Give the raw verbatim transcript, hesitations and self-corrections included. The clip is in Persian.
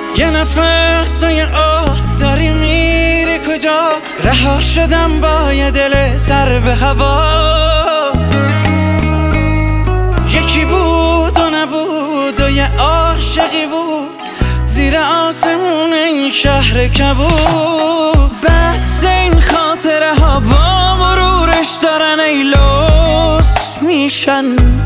یه نفس و یه آه داری میری کجا؟ رها شدم با یه دل سر به هوا. یکی بود و نبود و یه عاشقی بود زیر آسمون این شهر کبود. بس این خاطره ها با مرورش دارن ای لوس میشن.